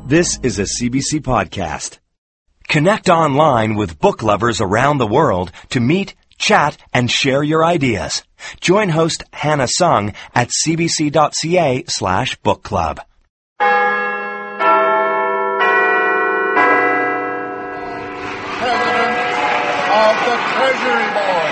This is a CBC podcast. Connect online with book lovers around the world to meet, chat, and share your ideas. Join host Hannah Sung at cbc.ca/book club. President of the Treasury Board.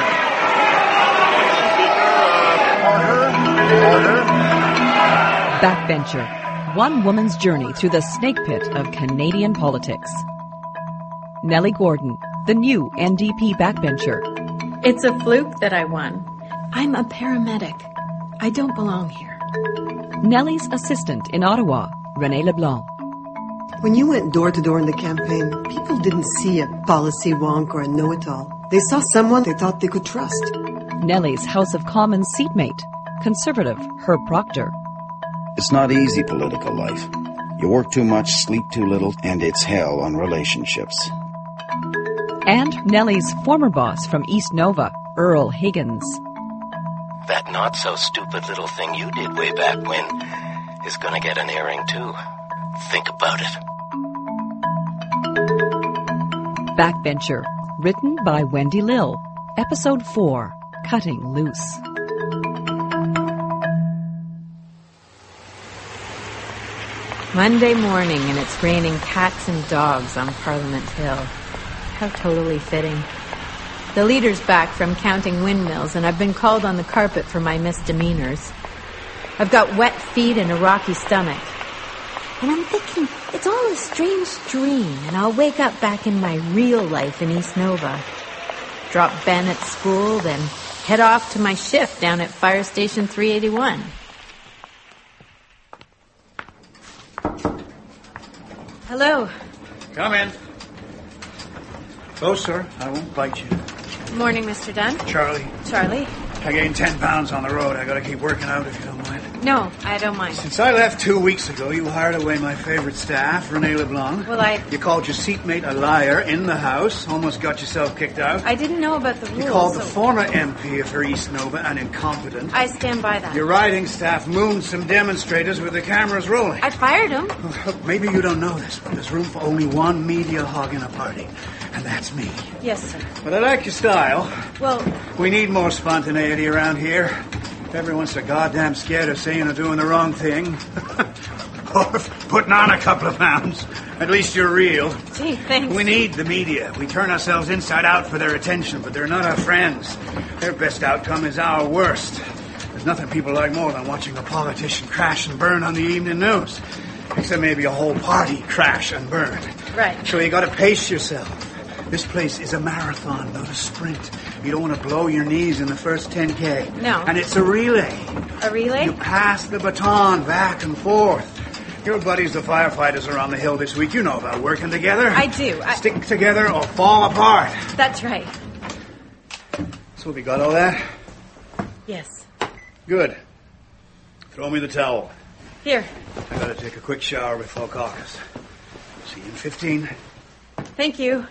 Order. Backbencher. One woman's journey through the snake pit of Canadian politics. Nellie Gordon, the new NDP backbencher. It's a fluke that I won. I'm a paramedic. I don't belong here. Nellie's assistant in Ottawa, René Leblanc. When you went door to door in the campaign, people didn't see a policy wonk or a know-it-all. They saw someone they thought they could trust. Nellie's House of Commons seatmate, Conservative Herb Proctor. It's not easy, political life. You work too much, sleep too little, and it's hell on relationships. And Nellie's former boss from East Nova, Earl Higgins. That not-so-stupid little thing you did way back when is gonna get an airing, too. Think about it. Backbencher, written by Wendy Lill. Episode 4, Cutting Loose. Monday morning, and it's raining cats and dogs on Parliament Hill. How totally fitting. The leader's back from counting windmills, and I've been called on the carpet for my misdemeanors. I've got wet feet and a rocky stomach. And I'm thinking, it's all a strange dream, and I'll wake up back in my real life in East Nova. Drop Ben at school, then head off to my shift down at Fire Station 381. Hello. Come in. Oh, sir, I won't bite you. Morning, Mr. Dunn. Charlie, Charlie? I gained 10 pounds on the road. I gotta keep working out if you don't mind. No, I don't mind. Since I left 2 weeks ago, you hired away my favorite staff, René Leblanc. Well, You called your seatmate a liar in the House, almost got yourself kicked out. I didn't know about the rules. You called the former MP for East Nova an incompetent. I stand by that. Your riding staff mooned some demonstrators with the cameras rolling. I fired him. Look, maybe you don't know this, but there's room for only one media hog in a party, and that's me. Yes, sir. But I like your style. Well, We need more spontaneity around here. Everyone's so goddamn scared of saying or doing the wrong thing. Or putting on a couple of pounds. At least you're real. gee, thanks. We need the media. We turn ourselves inside out for their attention, but they're not our friends. Their best outcome is our worst. There's nothing people like more than watching a politician crash and burn on the evening news. Except maybe a whole party crash and burn. Right. So you gotta pace yourself. This place is a marathon, not a sprint. You don't want to blow your knees in the first 10K. No. And it's a relay. A relay? You pass the baton back and forth. Your buddies, the firefighters, are on the hill this week. You know about working together. I do. Stick together or fall apart. That's right. So we got all that? Yes. Good. Throw me the towel. Here. I gotta take a quick shower before caucus. See you in 15. Thank you.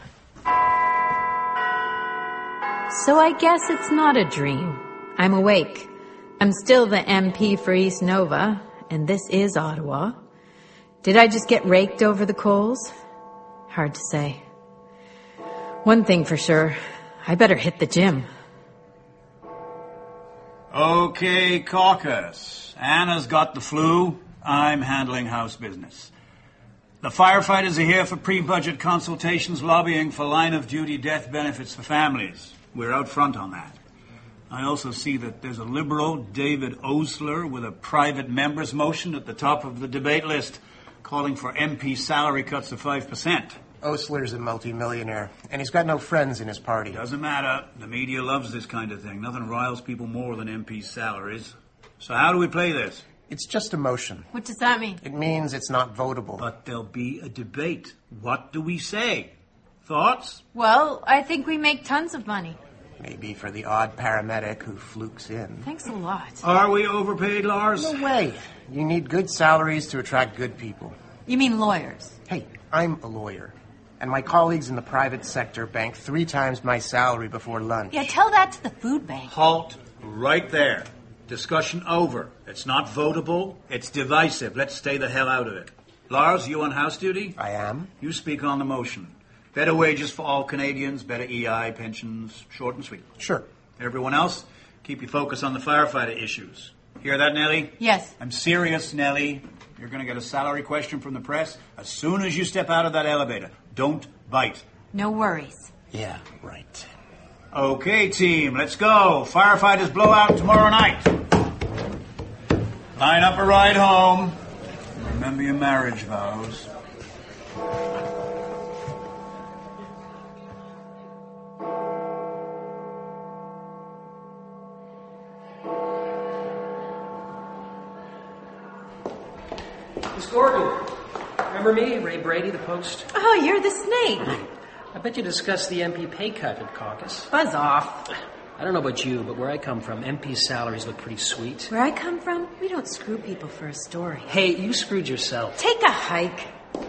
So I guess it's not a dream. I'm awake. I'm still the MP for East Nova, and this is Ottawa. Did I just get raked over the coals? Hard to say. One thing for sure, I better hit the gym. Okay, caucus. Anna's got the flu. I'm handling House business. The firefighters are here for pre-budget consultations lobbying for line-of-duty death benefits for families. We're out front on that. I also see that there's a Liberal, David Osler, with a private member's motion at the top of the debate list calling for MP salary cuts of 5%. Osler's a multi-millionaire, and he's got no friends in his party. Doesn't matter. The media loves this kind of thing. Nothing riles people more than MP salaries. So how do we play this? It's just a motion. What does that mean? It means it's not votable. But there'll be a debate. What do we say? Thoughts? Well, I think we make tons of money. Maybe for the odd paramedic who flukes in. Thanks a lot. Are we overpaid, Lars? No way. You need good salaries to attract good people. You mean lawyers? Hey, I'm a lawyer. And my colleagues in the private sector bank 3 times my salary before lunch. Yeah, tell that to the food bank. Halt right there. Discussion over. It's not votable. It's divisive. Let's stay the hell out of it. Lars, you on house duty? I am. You speak on the motion. Better wages for all Canadians, better EI, pensions, short and sweet. Sure. Everyone else, keep your focus on the firefighter issues. Hear that, Nellie? Yes. I'm serious, Nellie. You're going to get a salary question from the press as soon as you step out of that elevator. Don't bite. No worries. Yeah, right. Okay, team, let's go. Firefighters blowout tomorrow night. Line up a ride home. Remember your marriage vows. Miss Gordon, remember me, Ray Brady, the Post? Oh, you're the snake. I bet you discussed the MP pay cut at caucus. Buzz off. I don't know about you, but where I come from, MP salaries look pretty sweet. Where I come from, we don't screw people for a story. Hey, you screwed yourself. Take a hike.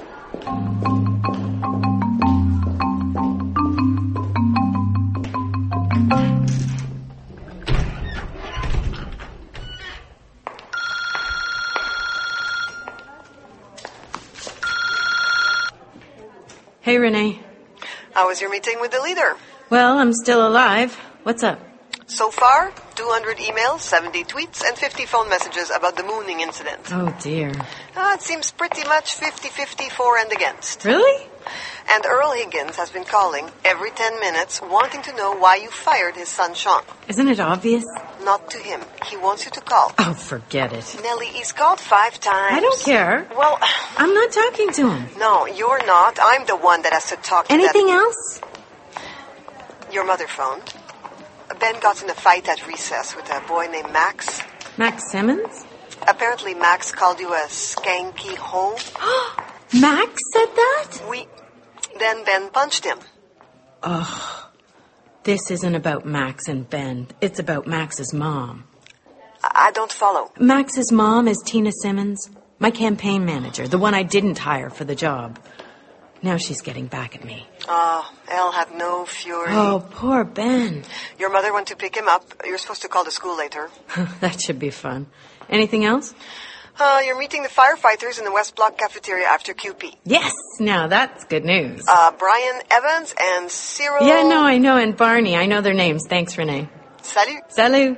Hey, Renee. How was your meeting with the leader? Well, I'm still alive. What's up? So far, 200 emails, 70 tweets, and 50 phone messages about the mooning incident. Oh, dear. It seems pretty much 50-50 for and against. Really? And Earl Higgins has been calling every 10 minutes wanting to know why you fired his son, Sean. Isn't it obvious? Not to him. He wants you to call. Oh, forget it. Nellie, he's called 5 times. I don't care. Well, I'm not talking to him. no, you're not. I'm the one that has to talk to Anything else? Your mother phoned. Ben got in a fight at recess with a boy named Max. Max Simmons? Apparently Max called you a skanky hoe. Max said that? Then Ben punched him. Ugh. This isn't about Max and Ben. It's about Max's mom. I don't follow. Max's mom is Tina Simmons, my campaign manager, the one I didn't hire for the job. Now she's getting back at me. Oh, Elle had no fury. Oh, poor Ben. Your mother went to pick him up. You're supposed to call the school later. That should be fun. Anything else? You're meeting the firefighters in the West Block cafeteria after QP. Yes! Now that's good news. Brian Evans and Cyril... Yeah, no, I know. And Barney. I know their names. Thanks, Renee. Salut. Salut.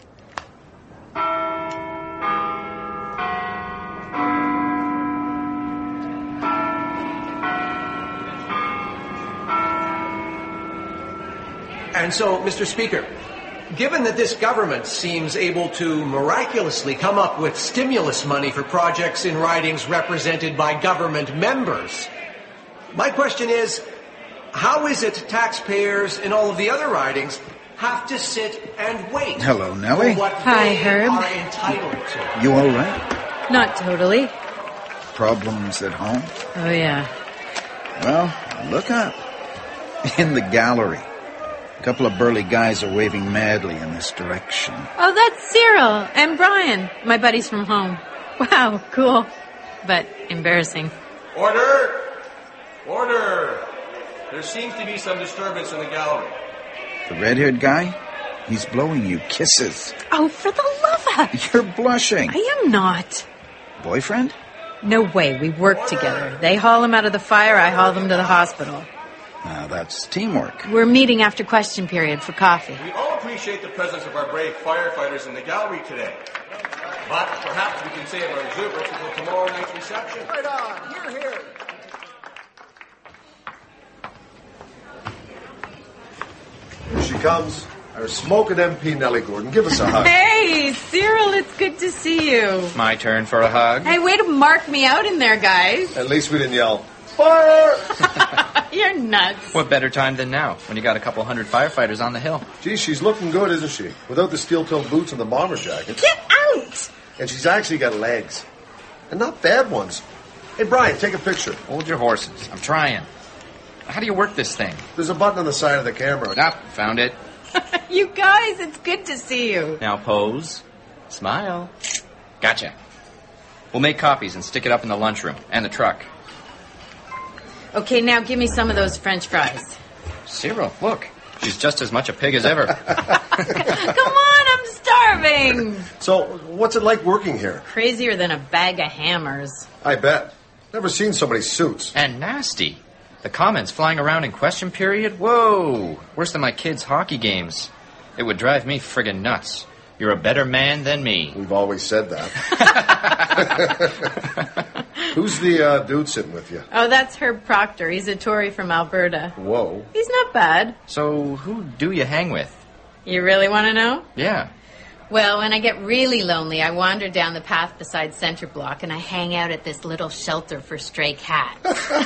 And so, Mr. Speaker, given that this government seems able to miraculously come up with stimulus money for projects in ridings represented by government members, my question is, how is it taxpayers in all of the other ridings have to sit and wait? Hello, Nellie. For what Hi, they Herb. are entitled to? You all right? Not totally. Problems at home? Oh, yeah. Well, look up. In the gallery. A couple of burly guys are waving madly in this direction. Oh, that's Cyril and Brian, my buddies from home. Wow, cool. But embarrassing. Order! Order! There seems to be some disturbance in the gallery. The red-haired guy? He's blowing you kisses. Oh, for the love of... You're blushing. I am not. Boyfriend? No way. We work together. They haul him out of the fire. I haul them to the hospital. Now, that's teamwork. We're meeting after question period for coffee. We all appreciate the presence of our brave firefighters in the gallery today. But perhaps we can save our exuberance until tomorrow night's reception. Right on. Here, here. Here she comes. Our smoking MP, Nellie Gordon. Give us a hug. Hey, Cyril, it's good to see you. My turn for a hug. Hey, way to mark me out in there, guys. At least we didn't yell, fire! You're nuts. What better time than now, when you got a couple hundred firefighters on the hill? Gee, she's looking good, isn't she? Without the steel-toed boots and the bomber jacket. Get out! And she's actually got legs. And not bad ones. Hey, Brian, take a picture. Hold your horses. I'm trying. How do you work this thing? There's a button on the side of the camera. Ah, found it. You guys, it's good to see you. Now pose. Smile. Gotcha. We'll make copies and stick it up in the lunchroom and the truck. Okay, now give me some of those French fries. Cyril, look. She's just as much a pig as ever. Come on, I'm starving. So, what's it like working here? Crazier than a bag of hammers. I bet. Never seen so many suits. And nasty. The comments flying around in question period? Whoa! Worse than my kids' hockey games. It would drive me friggin' nuts. You're a better man than me. We've always said that. Who's the dude sitting with you? Oh, that's Herb Proctor. He's a Tory from Alberta. Whoa. He's not bad. So, who do you hang with? You really want to know? Yeah. Well, when I get really lonely, I wander down the path beside Center Block and I hang out at this little shelter for stray cats.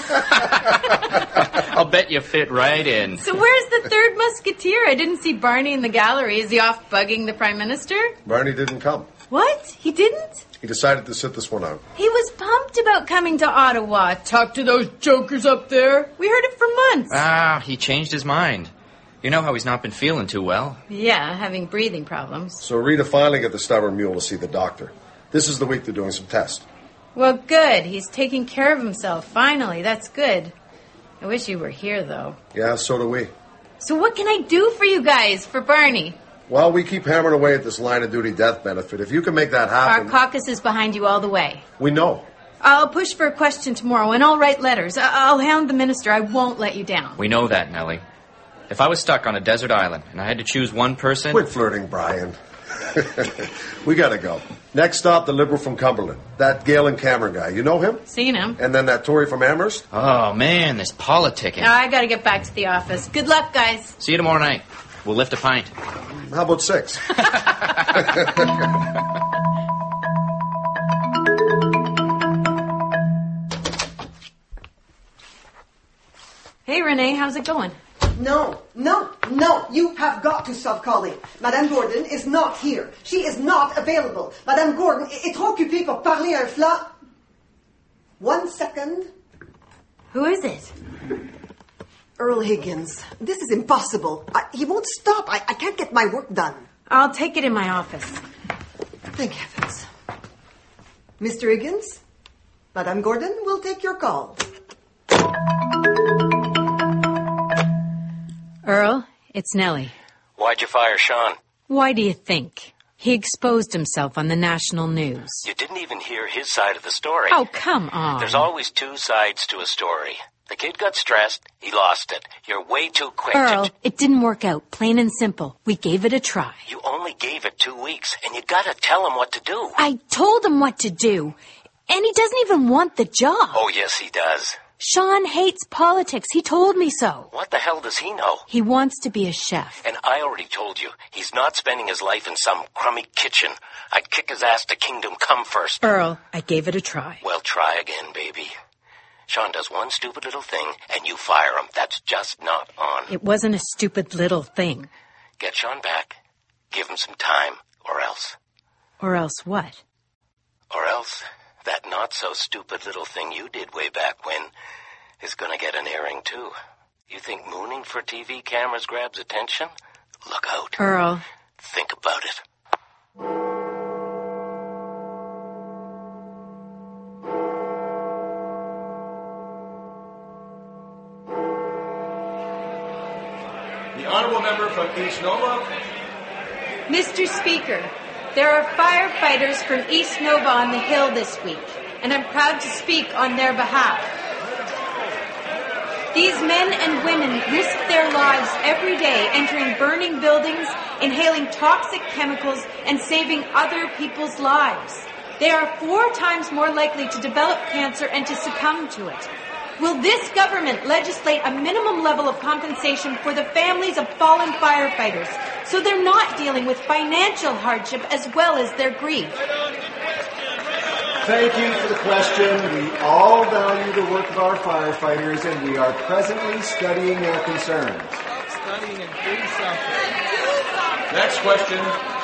I'll bet you fit right in. So where's the third musketeer? I didn't see Barney in the gallery. Is he off bugging the Prime Minister? Barney didn't come. What? He didn't? He decided to sit this one out. He was pumped about coming to Ottawa. Talk to those jokers up there. We heard it for months. He changed his mind. You know how he's not been feeling too well. Yeah, having breathing problems. So Rita finally got the stubborn mule to see the doctor. This is the week they're doing some tests. Well, good. He's taking care of himself, finally. That's good. I wish you were here, though. Yeah, so do we. So what can I do for you guys, for Barney? Well, we keep hammering away at this line-of-duty death benefit. If you can make that happen... Our caucus is behind you all the way. We know. I'll push for a question tomorrow, and I'll write letters. I'll hound the minister. I won't let you down. We know that, Nellie. If I was stuck on a desert island and I had to choose one person... Quit flirting, Brian. We gotta go. Next stop, the Liberal from Cumberland. That Galen Cameron guy. You know him? Seen him. And then that Tory from Amherst? Oh, man, this politicking. Now I gotta get back to the office. Good luck, guys. See you tomorrow night. We'll lift a pint. How about 6? Hey, Renee, how's it going? No. You have got to stop calling. Madame Gordon is not here. She is not available. Madame Gordon est trop occupée pour parler à un flat. 1 second. Who is it? Earl Higgins. This is impossible. He won't stop. I can't get my work done. I'll take it in my office. Thank heavens. Mr. Higgins, Madame Gordon will take your call. Earl, it's Nellie. Why'd you fire Sean? Why do you think? He exposed himself on the national news. You didn't even hear his side of the story. Oh, come on. There's always 2 sides to a story. The kid got stressed. He lost it. You're way too quick Earl, it didn't work out. Plain and simple. We gave it a try. You only gave it 2 weeks, and you gotta tell him what to do. I told him what to do. And he doesn't even want the job. Oh, yes, he does. Sean hates politics. He told me so. What the hell does he know? He wants to be a chef. And I already told you, he's not spending his life in some crummy kitchen. I'd kick his ass to Kingdom Come first. Earl, I gave it a try. Well, try again, baby. Sean does one stupid little thing, and you fire him. That's just not on. It wasn't a stupid little thing. Get Sean back. Give him some time, or else. Or else what? Or else that not-so-stupid little thing you did way back when is gonna get an airing, too. You think mooning for TV cameras grabs attention? Look out. Earl. Think about it. The honourable member from East Nova. Mr. Speaker, there are firefighters from East Nova on the Hill this week, and I'm proud to speak on their behalf. These men and women risk their lives every day entering burning buildings, inhaling toxic chemicals, and saving other people's lives. They are 4 times more likely to develop cancer and to succumb to it. Will this government legislate a minimum level of compensation for the families of fallen firefighters so they're not dealing with financial hardship as well as their grief? Thank you for the question. We all value the work of our firefighters, and we are presently studying their concerns. Studying and do something. Next question.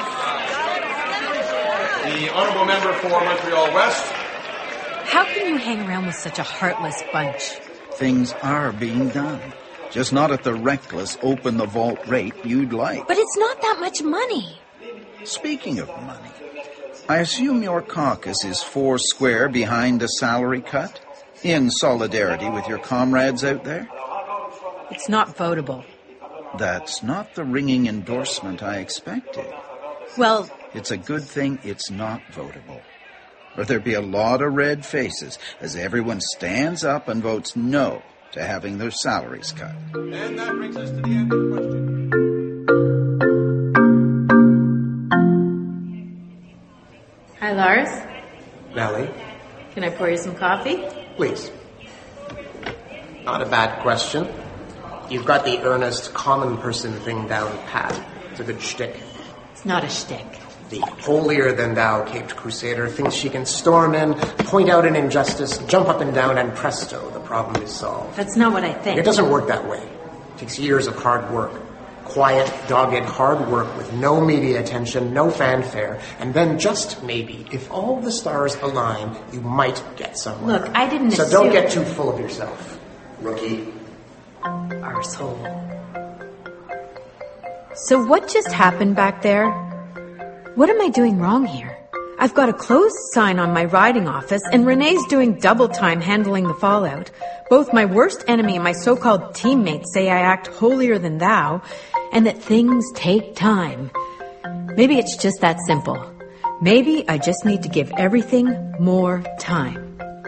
The honourable member for Montreal West. How can you hang around with such a heartless bunch? Things are being done. Just not at the reckless, open-the-vault rate you'd like. But it's not that much money. Speaking of money, I assume your caucus is 4 square behind a salary cut? In solidarity with your comrades out there? It's not votable. That's not the ringing endorsement I expected. Well... It's a good thing it's not votable. or there be a lot of red faces as everyone stands up and votes no to having their salaries cut. And that brings us to the end of the question. Hi, Lars. Nellie, Can I pour you some coffee? please. Not a bad question. You've got the earnest, common person thing down pat. It's a good shtick. It's not a shtick. The holier-than-thou caped crusader thinks she can storm in, point out an injustice, jump up and down, and presto, the problem is solved. That's not what I think. It doesn't work that way. It takes years of hard work. Quiet, dogged, hard work with no media attention, no fanfare, and then just maybe, if all the stars align, you might get somewhere. Look, I didn't So assume... don't get too full of yourself, rookie. Arsehole. So what just happened back there? What am I doing wrong here? I've got a closed sign on my riding office, and Renee's doing double time handling the fallout. Both my worst enemy and my so-called teammates say I act holier than thou, and that things take time. Maybe it's just that simple. Maybe I just need to give everything more time.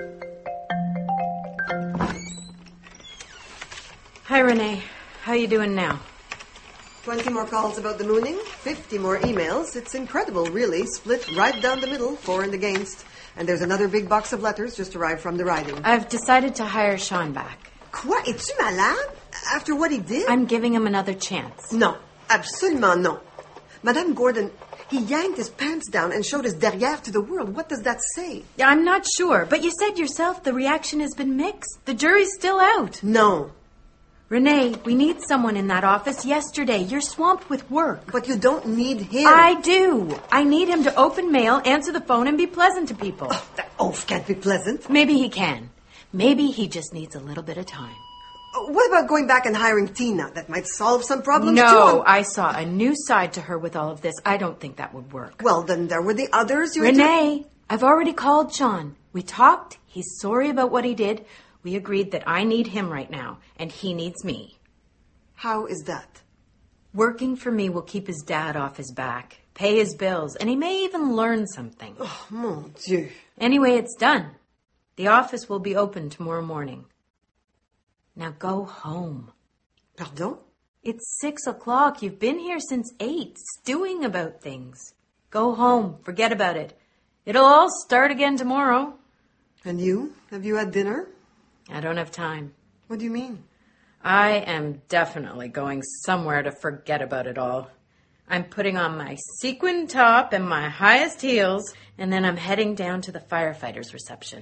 Hi, Renee. How you doing now? 20 more calls about the mooning, 50 more emails. It's incredible, really. Split right down the middle, for and against. And there's another big box of letters just arrived from the riding. I've decided to hire Sean back. Quoi? Es-tu malade? After what he did? I'm giving him another chance. No, absolument non. Madame Gordon, he yanked his pants down and showed his derrière to the world. What does that say? I'm not sure, but you said yourself the reaction has been mixed. The jury's still out. No. Renee, we need someone in that office yesterday. You're swamped with work. But you don't need him. I do. I need him to open mail, answer the phone, and be pleasant to people. Oh, that oaf can't be pleasant. Maybe he can. Maybe he just needs a little bit of time. What about going back and hiring Tina? That might solve some problems, No, too. I saw a new side to her with all of this. I don't think that would work. Well, then there were the others you Renee, I've already called Sean. We talked. He's sorry about what he did. We agreed that I need him right now, and he needs me. How is that? Working for me will keep his dad off his back, pay his bills, and he may even learn something. Oh, mon Dieu. Anyway, it's done. The office will be open tomorrow morning. Now go home. Pardon? It's 6 o'clock. You've been here since 8, stewing about things. Go home. Forget about it. It'll all start again tomorrow. And you? Have you had dinner? I don't have time. What do you mean? I am definitely going somewhere to forget about it all. I'm putting on my sequin top and my highest heels, and then I'm heading down to the firefighters' reception.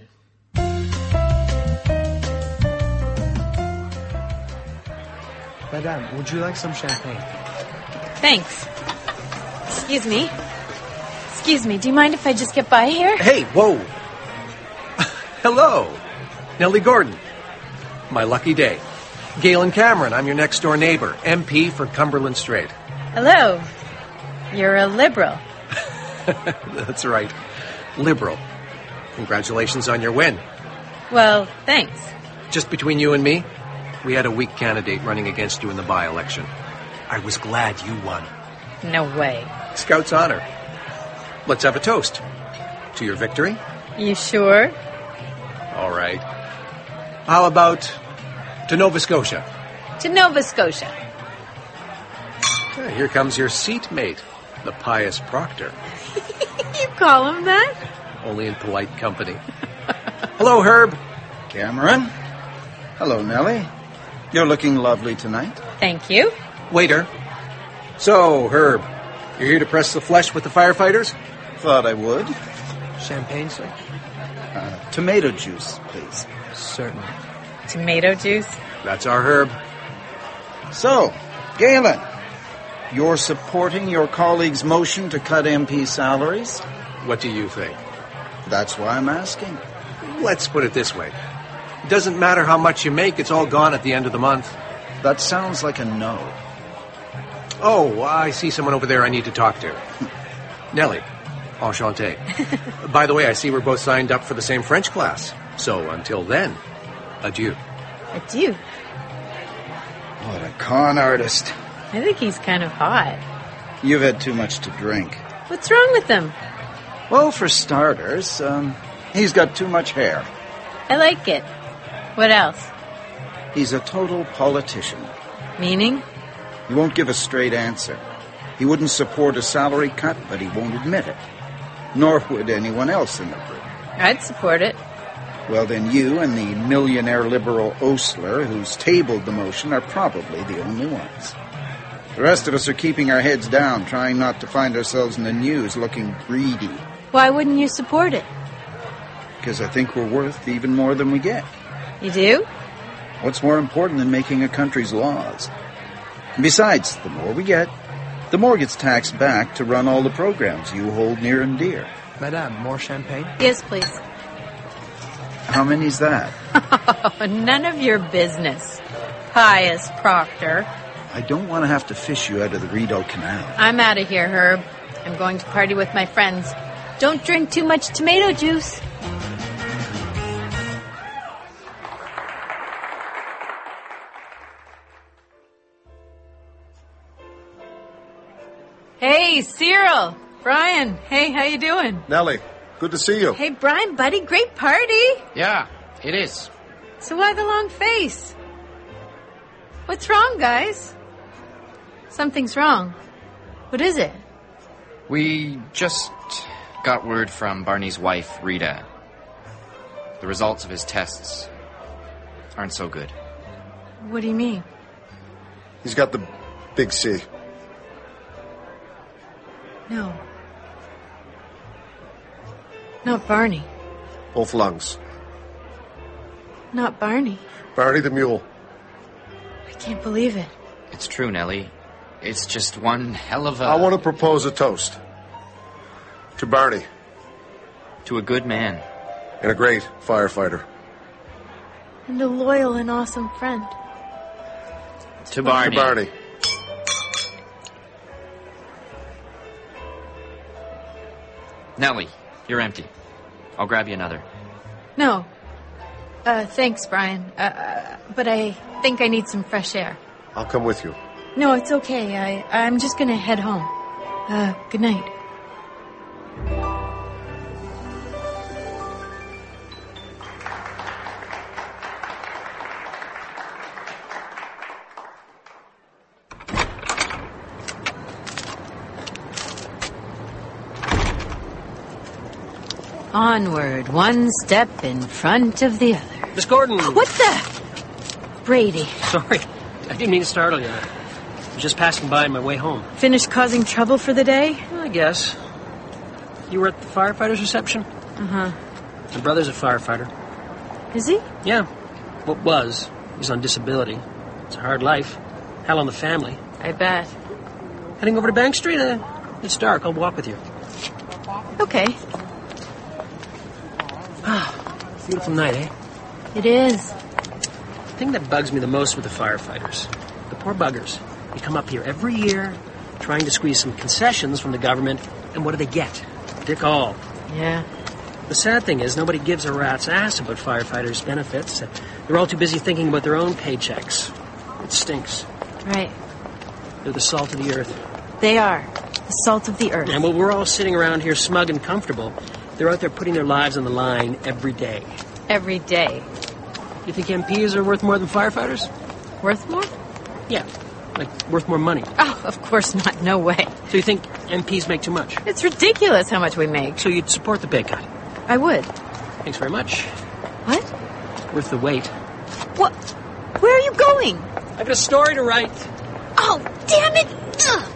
Madame, would you like some champagne? Thanks. Excuse me, do you mind if I just get by here? Hey, whoa. Hello. Nellie Gordon. My lucky day. Galen Cameron, I'm your next-door neighbor, MP for Cumberland Strait. Hello. You're a liberal. That's right. Liberal. Congratulations on your win. Well, thanks. Just between you and me, we had a weak candidate running against you in the by-election. I was glad you won. No way. Scout's honor. Let's have a toast. To your victory? You sure? All right. How about to Nova Scotia? To Nova Scotia. Here comes your seatmate, the pious Proctor. You call him that? Only in polite company. Hello, Herb. Cameron. Hello, Nellie. You're looking lovely tonight. Thank you. Waiter. So, Herb, you're here to press the flesh with the firefighters? Thought I would. Champagne, sir? Tomato juice, please. Certainly. Tomato juice? That's our Herb. So, Galen, you're supporting your colleague's motion to cut MP salaries? What do you think? That's why I'm asking. Let's put it this way. It doesn't matter how much you make, it's all gone at the end of the month. That sounds like a no. Oh, I see someone over there I need to talk to. Nellie. Enchanté. By the way, I see we're both signed up for the same French class. So until then, adieu. Adieu. What a con artist. I think he's kind of hot. You've had too much to drink. What's wrong with him? Well, for starters, he's got too much hair. I like it. What else? He's a total politician. Meaning? He won't give a straight answer. He wouldn't support a salary cut, but he won't admit it. Nor would anyone else in the group. I'd support it. Well, then you and the millionaire liberal Osler, who's tabled the motion, are probably the only ones. The rest of us are keeping our heads down, trying not to find ourselves in the news looking greedy. Why wouldn't you support it? Because I think we're worth even more than we get. You do? What's more important than making a country's laws? And besides, the more we get, the more gets taxed back to run all the programs you hold near and dear. Madame, more champagne? Yes, please. How many's that? None of your business, Pious Proctor. I don't want to have to fish you out of the Rideau Canal. I'm out of here, Herb. I'm going to party with my friends. Don't drink too much tomato juice. Hey, Cyril. Brian. Hey, how you doing? Nellie, good to see you. Hey, Brian, buddy, great party. Yeah, it is. So why the long face? What's wrong, guys? Something's wrong. What is it? We just got word from Barney's wife, Rita. The results of his tests aren't so good. What do you mean? He's got the big C. No. Not Barney. Both lungs. Not Barney. Barney the mule. I can't believe it. It's true, Nellie. It's just one hell of a... I want to propose a toast. To Barney. To a good man. And a great firefighter. And a loyal and awesome friend. To Barney. To Barney. Nellie, you're empty. I'll grab you another. No. Thanks, Brian. But I think I need some fresh air. I'll come with you. No, it's okay. I'm just gonna head home. Good night. Onward, one step in front of the other. Miss Gordon! What the? Brady. Sorry, I didn't mean to startle you. I was just passing by on my way home. Finished causing trouble for the day? I guess. You were at the firefighter's reception? Uh-huh. My brother's a firefighter. Is he? Yeah. What was. He's on disability. It's a hard life. Hell on the family. I bet. Heading over to Bank Street? It's dark. I'll walk with you. Okay. Beautiful night, eh? It is. The thing that bugs me the most with the firefighters, the poor buggers. They come up here every year trying to squeeze some concessions from the government, and what do they get? Dick all. Yeah. The sad thing is nobody gives a rat's ass about firefighters' benefits. They're all too busy thinking about their own paychecks. It stinks. Right. They're the salt of the earth. They are. The salt of the earth. And while we're all sitting around here smug and comfortable, they're out there putting their lives on the line every day. Every day. You think MPs are worth more than firefighters? Worth more? Yeah. Like, worth more money. Oh, of course not. No way. So you think MPs make too much? It's ridiculous how much we make. So you'd support the pay cut? I would. Thanks very much. What? Worth the wait. What? Where are you going? I've got a story to write. Oh, damn it! Ugh.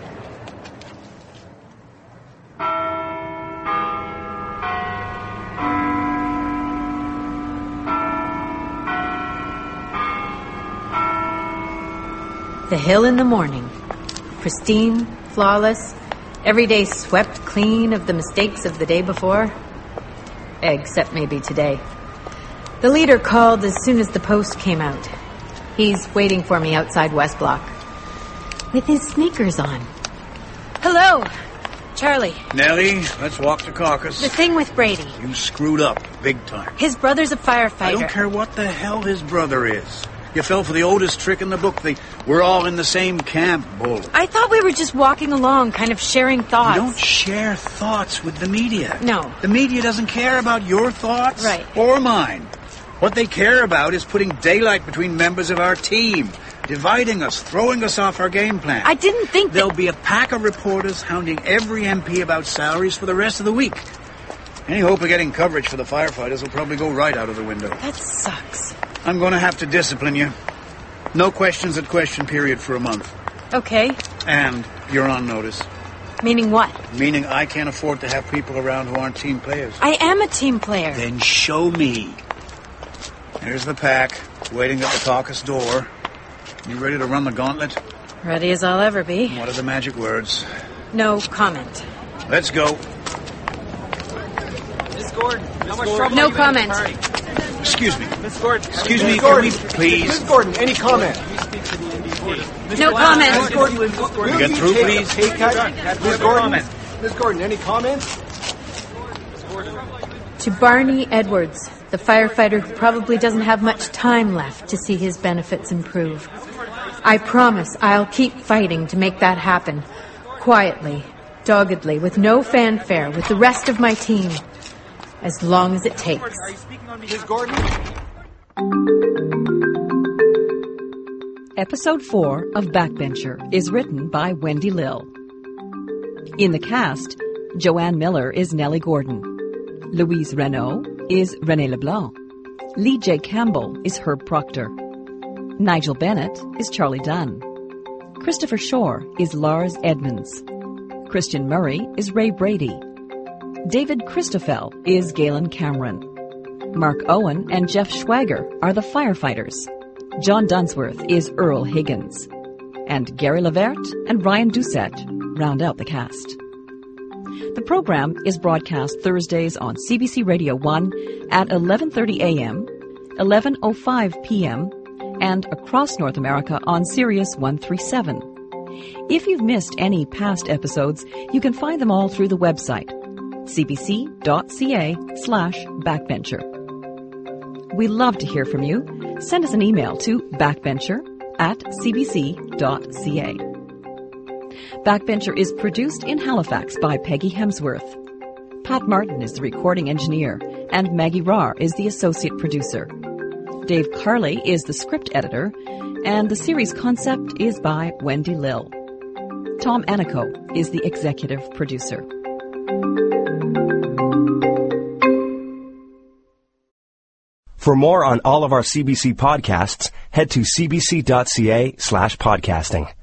The hill in the morning. Pristine, flawless, every day swept clean of the mistakes of the day before. Except maybe today. The leader called as soon as the post came out. He's waiting for me outside West Block. With his sneakers on. Hello, Charlie. Nellie, let's walk the caucus. The thing with Brady. You screwed up big time. His brother's a firefighter. I don't care what the hell his brother is. You fell for the oldest trick in the book. We're all in the same camp, bull. I thought we were just walking along, kind of sharing thoughts. You don't share thoughts with the media. No. The media doesn't care about your thoughts or mine. What they care about is putting daylight between members of our team, dividing us, throwing us off our game plan. I didn't think There'll be a pack of reporters hounding every MP about salaries for the rest of the week. Any hope of getting coverage for the firefighters will probably go right out of the window. That sucks. I'm going to have to discipline you. No questions at question period for a month. Okay. And you're on notice. Meaning what? Meaning I can't afford to have people around who aren't team players. I am a team player. Then show me. There's the pack, waiting at the caucus door. You ready to run the gauntlet? Ready as I'll ever be. What are the magic words? No comment. Let's go. Miss Gordon, how much trouble No are you comment. in the party? Excuse me. Miss Gordon. Excuse me, Miss Gordon, please. Miss Gordon, any comment? No comment. Miss Gordon, will Get you through, take please. a pay cut? Miss Gordon, Miss Gordon, any comments? To Barney Edwards, the firefighter who probably doesn't have much time left to see his benefits improve. I promise I'll keep fighting to make that happen. Quietly, doggedly, with no fanfare, with the rest of my team. As long as it takes. Miss Gordon? Episode 4 of Backbencher is written by Wendy Lill. In the cast, Joanne Miller is Nellie Gordon. Louise Renaud is René Leblanc. Lee J. Campbell is Herb Proctor. Nigel Bennett is Charlie Dunn. Christopher Shore is Lars Edmonds. Christian Murray is Ray Brady. David Christoffel is Galen Cameron. Mark Owen and Jeff Schwager are the firefighters. John Dunsworth is Earl Higgins. And Gary Levert and Ryan Doucette round out the cast. The program is broadcast Thursdays on CBC Radio 1 at 11:30 a.m., 11:05 p.m., and across North America on Sirius 137. If you've missed any past episodes, you can find them all through the website, cbc.ca/backbencher. We love to hear from you. Send us an email to backbencher@cbc.ca. Backbencher is produced in Halifax by Peggy Hemsworth. Pat Martin is the recording engineer, and Maggie Rahr is the associate producer. Dave Carley is the script editor, and the series concept is by Wendy Lill. Tom Anico is the executive producer. For more on all of our CBC podcasts, head to cbc.ca/podcasting.